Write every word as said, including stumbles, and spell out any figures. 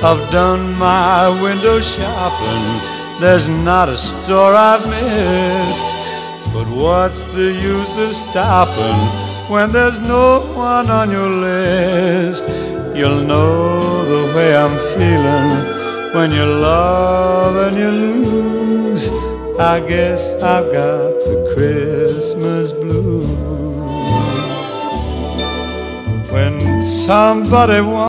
I've done my window shopping, there's not a store I've missed. But what's the use of stopping when there's no one on your list? You'll know the way I'm feeling when you love and you lose. I guess I've got the Christmas blues. When somebody wants